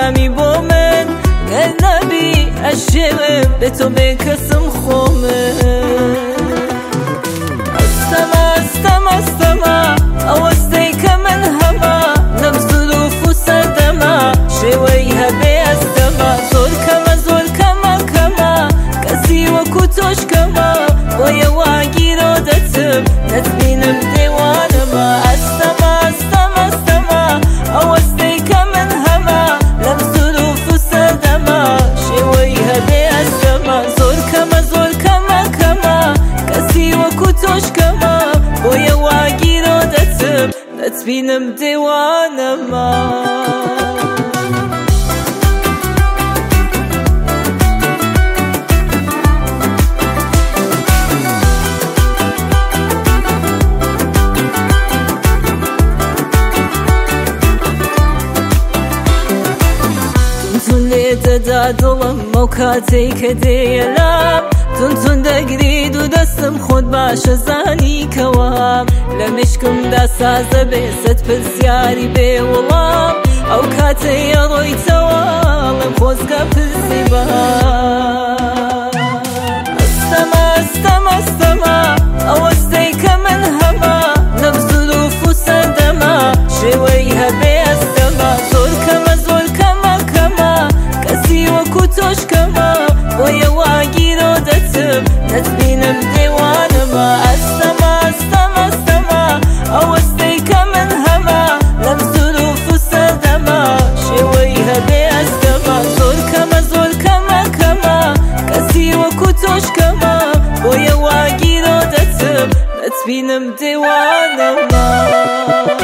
بەردەوامی بۆ من گەر نەبی ئەشێوم بێتۆ بێکەسم خۆمن ئەستەما ئەستەما ئەستەما ئەوەستەی کە من هەما لەم زولوف و سەردەما شێوەی هەبێ ئەستەما زۆر کەمە زۆر کەمە کەمە کەسی وەکو تۆش کەمە بۆیە واگیرۆ دەچم دەتبینم دێوانەما ئەستەما ئەستەما ئەستەما ئەوەستەی کە من هەما لەم زولوف و سەردەما شێوەی هەبێ ئەستەما زۆر کەمە زۆر کەمە کەمە کەسی وەکو تۆش کەمە بۆیە واگیرۆ دەچم دەتبینم دێوانەما دەدا دڵم ئەو کاتەی کە دێیەلام تونتون دەگرید و دەستم خۆت باشە زانیکەوام لە مشکمدا سازە بێ سەد پرسیاری بێ وەڵام ئەو کاتەیە ڕۆیتەوە لەم خۆزگە پرسی بەهام ئەستەما ئەستەما ئەستەما ئەوەستەی کە من هەما لەم زولوف و سەردەما شێوەی هەبێ ئەستەما زۆر کەمە زۆر کەمە کەمە کەسی وەکو تۆش کەمە بۆیە واگیرۆ دەچم دەتبینم دێوانەما ئەستەما ئەستەما ئەستەما ئەوەستەی کە من هەما لەم زولوف و سەردەما شێوەی هەبێ ئەستەما زۆر کەمە زۆر کەمە کەمە کەسی وەکو تۆش کەمە بۆیە واگیرۆ دەچم دەتبینم دێوانەما